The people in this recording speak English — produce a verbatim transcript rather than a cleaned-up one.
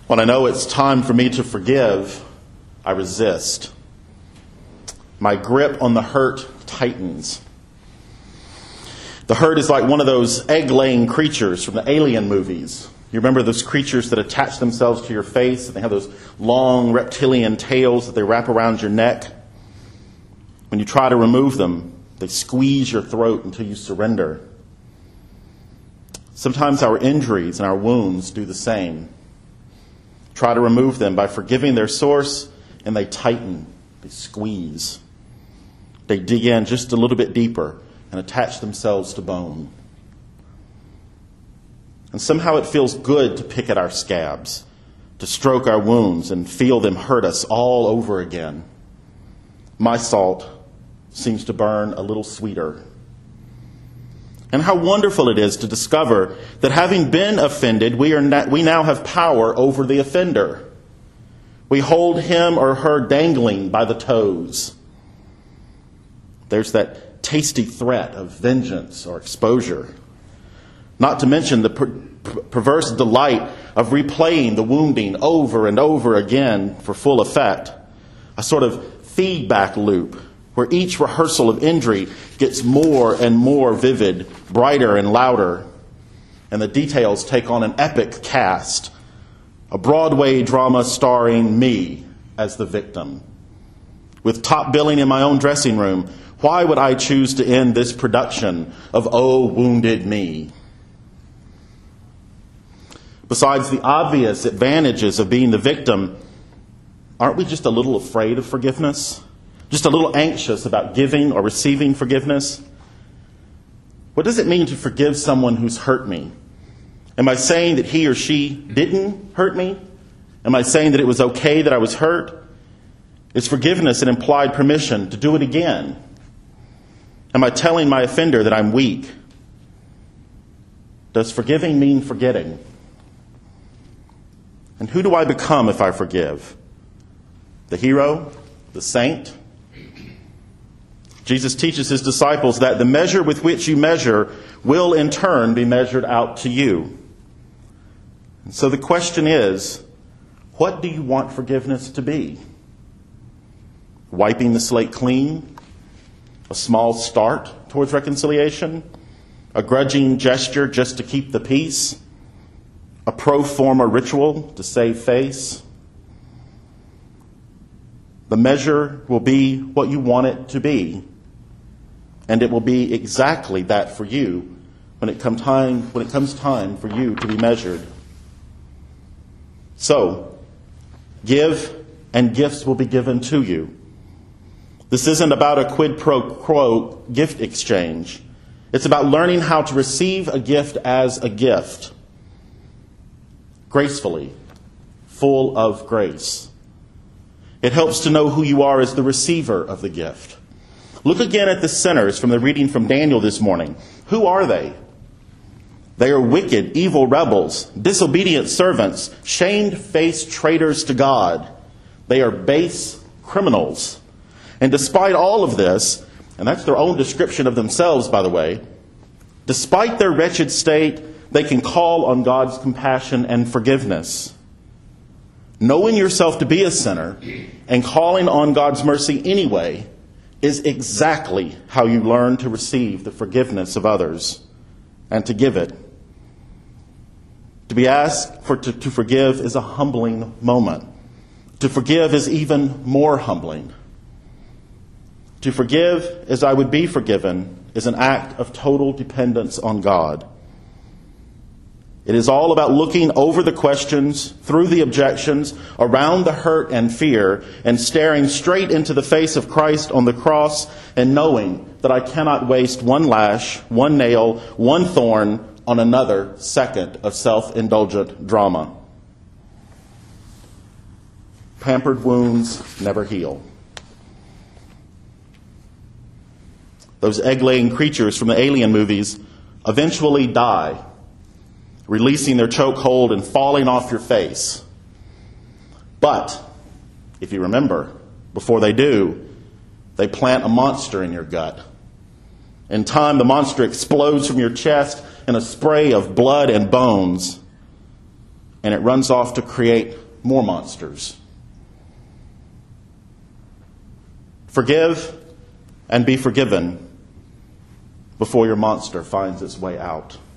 When I know it's time for me to forgive, I resist. My grip on the hurt tightens. The hurt is like one of those egg-laying creatures from the Alien movies. You remember those creatures that attach themselves to your face, and they have those long reptilian tails that they wrap around your neck? When you try to remove them, they squeeze your throat until you surrender. Sometimes our injuries and our wounds do the same. Try to remove them by forgiving their source, and they tighten, they squeeze. They dig in just a little bit deeper and attach themselves to bone. And somehow it feels good to pick at our scabs, to stroke our wounds and feel them hurt us all over again. My salt seems to burn a little sweeter. And how wonderful it is to discover that having been offended, we are not, we now have power over the offender. We hold him or her dangling by the toes. There's that tasty threat of vengeance or exposure. Not to mention the per- per- perverse delight of replaying the wounding over and over again for full effect. A sort of feedback loop where each rehearsal of injury gets more and more vivid, brighter and louder, and the details take on an epic cast. A Broadway drama starring me as the victim. With top billing in my own dressing room, why would I choose to end this production of Oh, Wounded Me? Besides the obvious advantages of being the victim, aren't we just a little afraid of forgiveness? Just a little anxious about giving or receiving forgiveness? What does it mean to forgive someone who's hurt me? Am I saying that he or she didn't hurt me? Am I saying that it was okay that I was hurt? Is forgiveness an implied permission to do it again? Am I telling my offender that I'm weak? Does forgiving mean forgetting? And who do I become if I forgive? The hero? The saint? Jesus teaches his disciples that the measure with which you measure will in turn be measured out to you. And so the question is, what do you want forgiveness to be? Wiping the slate clean? A small start towards reconciliation? A grudging gesture just to keep the peace? A pro forma ritual to save face? The measure will be what you want it to be. And it will be exactly that for you when it come time when it comes time for you to be measured. So, give and gifts will be given to you. This isn't about a quid pro quo gift exchange. It's about learning how to receive a gift as a gift. Gracefully, full of grace. It helps to know who you are as the receiver of the gift. Look again at the sinners from the reading from Daniel this morning. Who are they? They are wicked, evil rebels, disobedient servants, shamed-faced traitors to God. They are base criminals. And despite all of this, and that's their own description of themselves, by the way, despite their wretched state, they can call on God's compassion and forgiveness. Knowing yourself to be a sinner and calling on God's mercy anyway is exactly how you learn to receive the forgiveness of others and to give it. To be asked for to, to forgive is a humbling moment. To forgive is even more humbling. To forgive as I would be forgiven is an act of total dependence on God. It is all about looking over the questions, through the objections, around the hurt and fear, and staring straight into the face of Christ on the cross and knowing that I cannot waste one lash, one nail, one thorn on another second of self-indulgent drama. Pampered wounds never heal. Those egg-laying creatures from the Alien movies eventually die, releasing their chokehold and falling off your face. But, if you remember, before they do, they plant a monster in your gut. In time, the monster explodes from your chest in a spray of blood and bones. and it runs off to create more monsters. Forgive and be forgiven before your monster finds its way out.